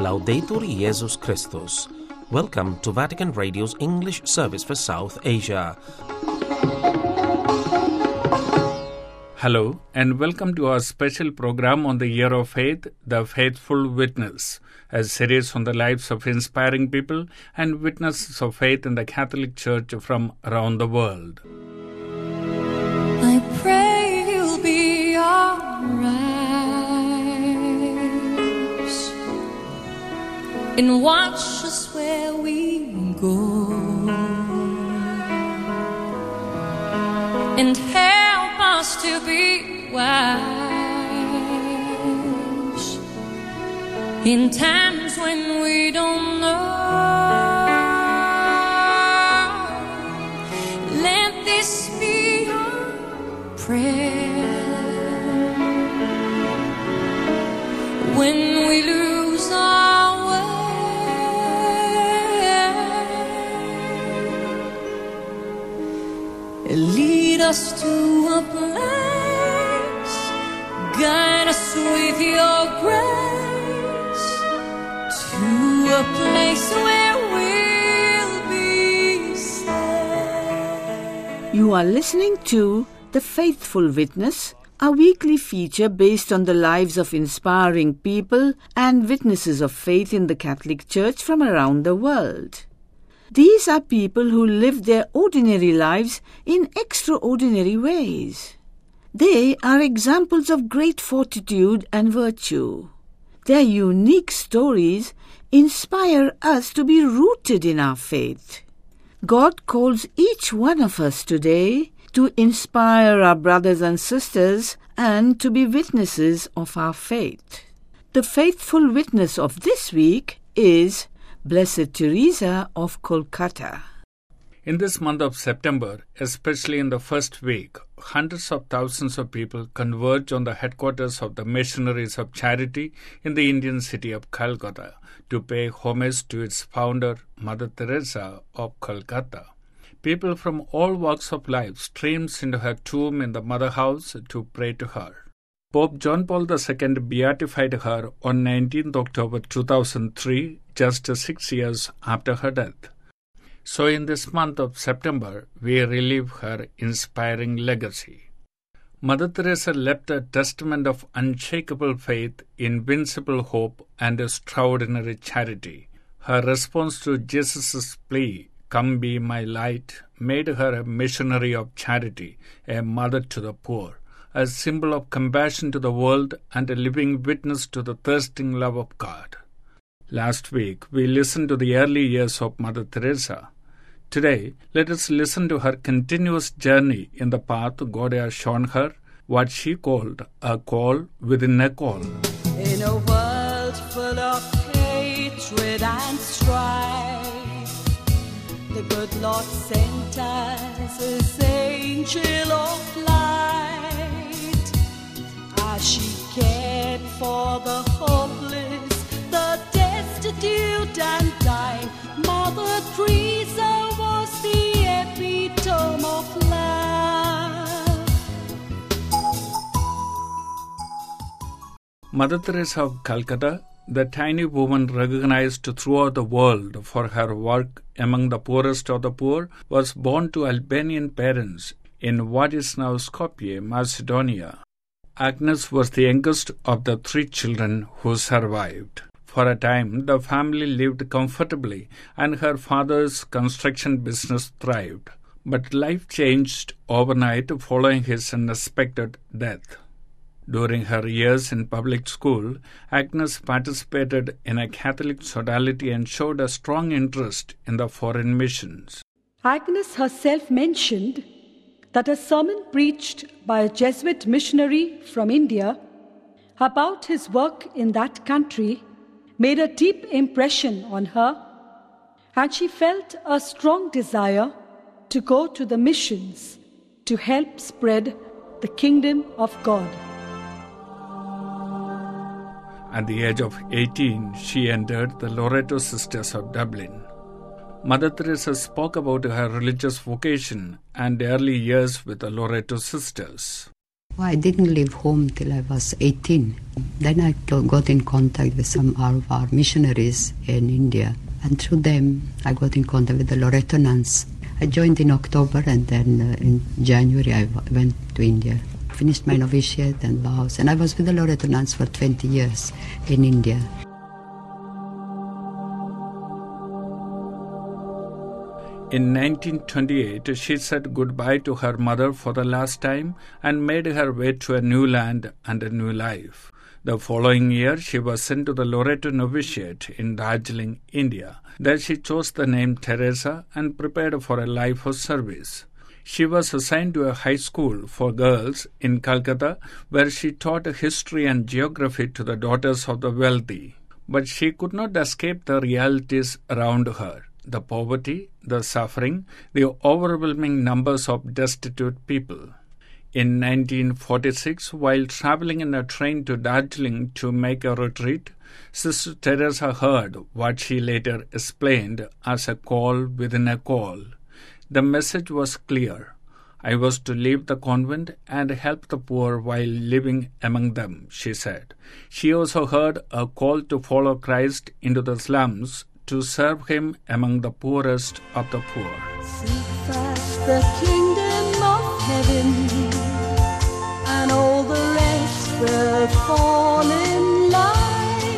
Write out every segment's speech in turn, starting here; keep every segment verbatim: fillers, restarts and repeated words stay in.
Laudetur Jesus Christus. Welcome to Vatican Radio's English service for South Asia. Hello and welcome to our special program on the Year of Faith, The Faithful Witness, a series on the lives of inspiring people and witnesses of faith in the Catholic Church from around the world. I pray you'll be alright and watch us where we go and help us to be wise in times when we don't know. Let this be our prayer when we lose our way. Lead us to a place, guide us with your grace, to a place where we'll be safe. You are listening to The Faithful Witness, a weekly feature based on the lives of inspiring people and witnesses of faith in the Catholic Church from around the world. These are people who live their ordinary lives in extraordinary ways. They are examples of great fortitude and virtue. Their unique stories inspire us to be rooted in our faith. God calls each one of us today to inspire our brothers and sisters and to be witnesses of our faith. The faithful witness of this week is Blessed Teresa of Kolkata. In this month of September, especially in the first week, hundreds of thousands of people converge on the headquarters of the Missionaries of Charity in the Indian city of Calcutta to pay homage to its founder, Mother Teresa of Calcutta. People from all walks of life streams into her tomb in the Mother House to pray to her. Pope John Paul the Second beatified her on nineteenth October two thousand three, just six years after her death. So in this month of September, we relive her inspiring legacy. Mother Teresa left a testament of unshakable faith, invincible hope, and extraordinary charity. Her response to Jesus' plea, "Come be my light," made her a missionary of charity, a mother to the poor, a symbol of compassion to the world, and a living witness to the thirsting love of God. Last week, we listened to the early years of Mother Teresa. Today, let us listen to her continuous journey in the path God has shown her, what she called a call within a call. In a world full of hatred and strife, the good Lord sent us His angel of light, as she cared for the hopeless, the destitute and dying. Mother Teresa was the epitome of love. Mother Teresa of Calcutta, the tiny woman recognized throughout the world for her work among the poorest of the poor, was born to Albanian parents in what is now Skopje, Macedonia. Agnes was the youngest of the three children who survived. For a time, the family lived comfortably and her father's construction business thrived. But life changed overnight following his unexpected death. During her years in public school, Agnes participated in a Catholic sodality and showed a strong interest in the foreign missions. Agnes herself mentioned that a sermon preached by a Jesuit missionary from India about his work in that country made a deep impression on her, and she felt a strong desire to go to the missions to help spread the kingdom of God. At the age of eighteen, she entered the Loreto Sisters of Dublin. Mother Teresa spoke about her religious vocation and early years with the Loreto Sisters. I didn't leave home till I was eighteen. Then I got in contact with some of our missionaries in India, and through them I got in contact with the Loreto nuns. I joined in October, and then uh, in January I w- went to India. Finished my novitiate and vows, and I was with the Loreto nuns for twenty years in India. In nineteen twenty-eight, she said goodbye to her mother for the last time and made her way to a new land and a new life. The following year, she was sent to the Loreto Novitiate in Darjeeling, India. There she chose the name Teresa and prepared for a life of service. She was assigned to a high school for girls in Calcutta, where she taught history and geography to the daughters of the wealthy. But she could not escape the realities around her. The poverty, the suffering, the overwhelming numbers of destitute people. In nineteen forty-six, while traveling in a train to Darjeeling to make a retreat, Sister Teresa heard what she later explained as a call within a call. The message was clear. I was to leave the convent and help the poor while living among them, she said. She also heard a call to follow Christ into the slums to serve him among the poorest of the poor. Seek first the kingdom of heaven, and all the rest will fall in line.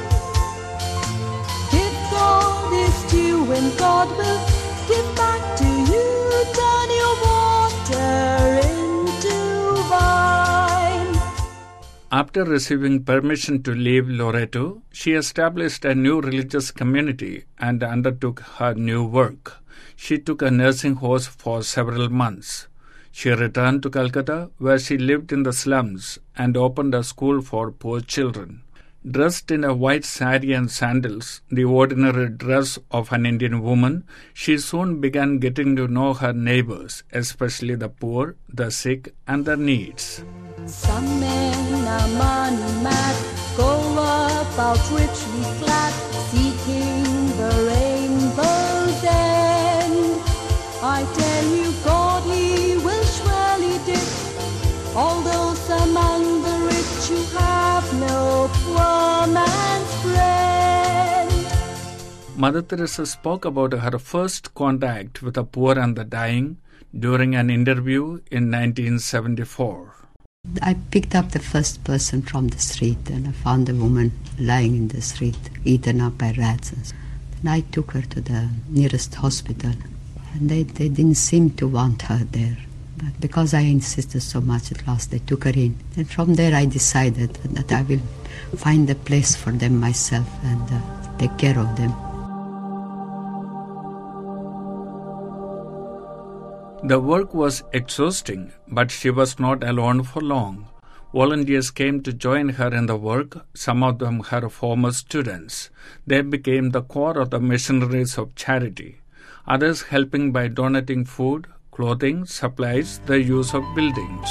Give God his due, and God will give back to you. Turn your water into wine. After receiving permission to leave Loreto, she established a new religious community and undertook her new work. She took a nursing house for several months. She returned to Calcutta, where she lived in the slums and opened a school for poor children. Dressed in a white sari and sandals, the ordinary dress of an Indian woman, she soon began getting to know her neighbors, especially the poor, the sick, and their needs. Some men are money mad, go about richly clad, seeking the rainbow's end. I tell you, God, he will surely dip all those among the rich who have no poor man's friend. Mother Teresa spoke about her first contact with the poor and the dying during an interview in nineteen seventy-four. I picked up the first person from the street, and I found a woman lying in the street, eaten up by rats. And I took her to the nearest hospital, and they, they didn't seem to want her there. But because I insisted so much, at last they took her in. And from there I decided that I will find a place for them myself and uh, take care of them. The work was exhausting, but she was not alone for long. Volunteers came to join her in the work, some of them her former students. They became the core of the missionaries of charity, others helping by donating food, clothing, supplies, the use of buildings.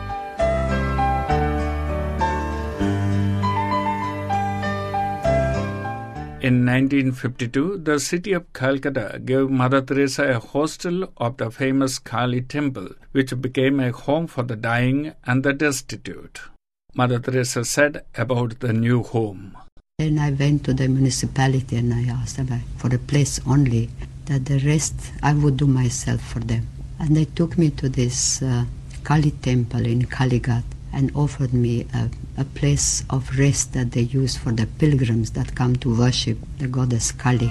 In nineteen fifty-two, the city of Calcutta gave Mother Teresa a hostel of the famous Kali temple, which became a home for the dying and the destitute. Mother Teresa said about the new home. Then I went to the municipality and I asked them for a place only, that the rest I would do myself for them. And they took me to this uh, Kali temple in Kalighat and offered me a, a place of rest that they use for the pilgrims that come to worship the goddess Kali.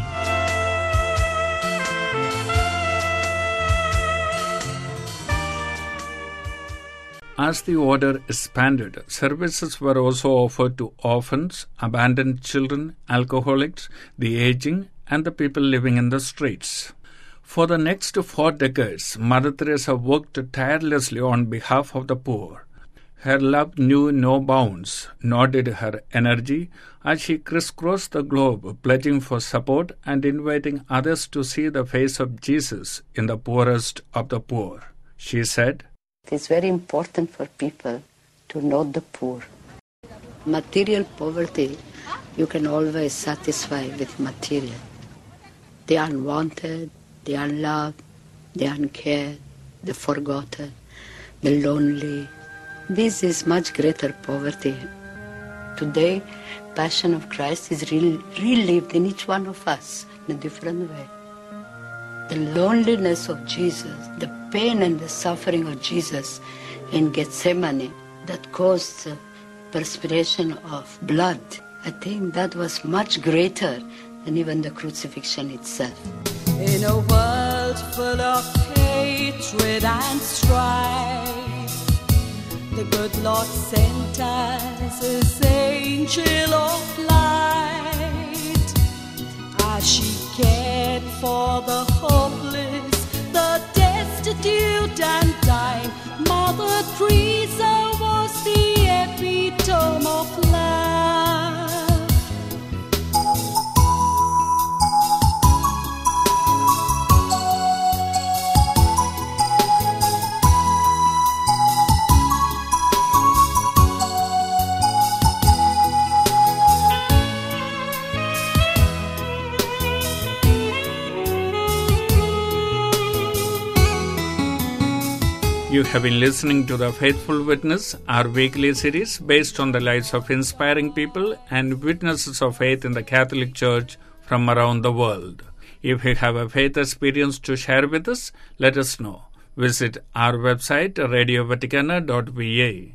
As the order expanded, services were also offered to orphans, abandoned children, alcoholics, the aging, and the people living in the streets. For the next four decades, Mother Teresa worked tirelessly on behalf of the poor. Her love knew no bounds, nor did her energy, as she crisscrossed the globe, pledging for support and inviting others to see the face of Jesus in the poorest of the poor. She said, "It is very important for people to know the poor. Material poverty, you can always satisfy with material. The unwanted, the unloved, the uncared, the forgotten, the lonely, This is much greater poverty. Today, Passion of Christ is really relived in each one of us in a different way. The loneliness of Jesus, the pain and the suffering of Jesus in Gethsemane that caused the perspiration of blood, I think that was much greater than even the crucifixion itself. In a world full of hatred and strife, the good Lord sent us His angel of light, as she cared for the hopeless, the destitute and dying. Mother Teresa was the epitome of love. You have been listening to The Faithful Witness, our weekly series based on the lives of inspiring people and witnesses of faith in the Catholic Church from around the world. If you have a faith experience to share with us, let us know. Visit our website radio vaticana dot v a.